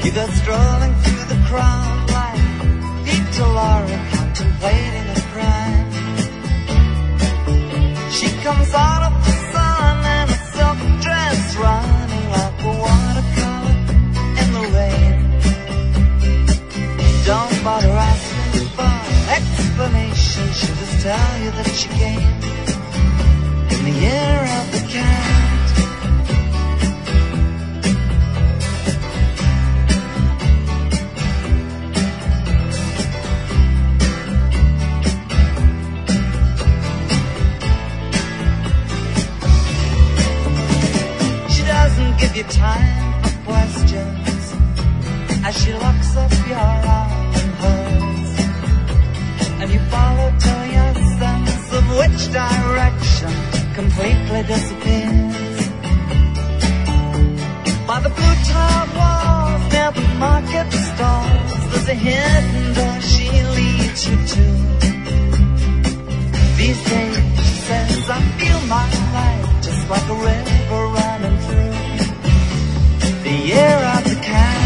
go strolling through the crowd like Peter Lorre contemplating a crime. She comes out of the sun in a silk dress, running like a watercolor in the rain. Don't bother asking for explanation, she'll just tell you that she came in the year of the cat. Give you time for questions as she locks up your arm in hers, and you follow till your sense of which direction completely disappears. By the blue tiled walls near the market stalls, there's a hidden door she leads you to. These days, she says, I feel my life just like a river running through the year of the cat.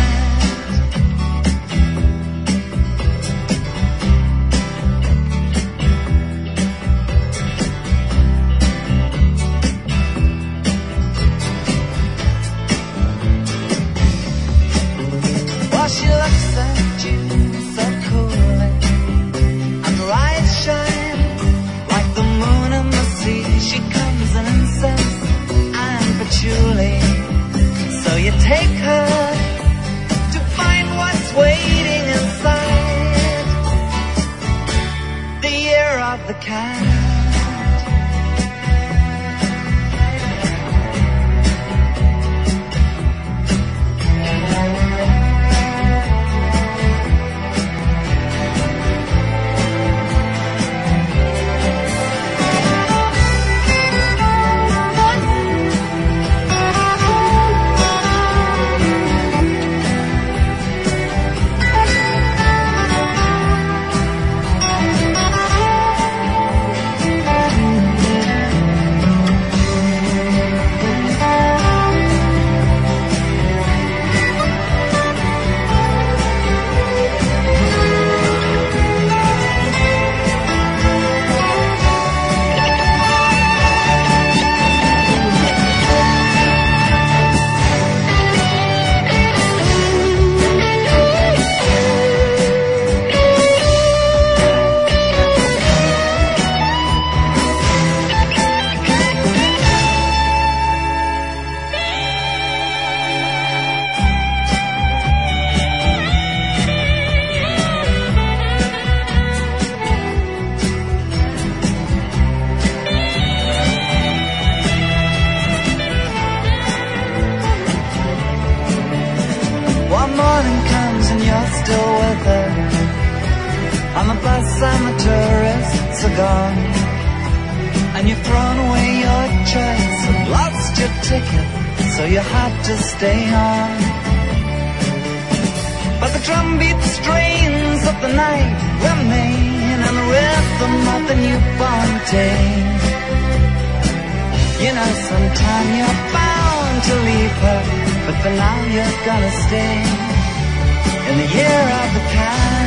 While she looks at you so coolly, and her eyes shine like the moon in the sea, she comes in and says, I'm patchouli. So you take her to find what's waiting inside the year of the cat. Stay on, but the drumbeat strains of the night remain, and the rhythm of the newborn day. You know, sometime you're bound to leave her, but for now you're gonna stay in the year of the cat.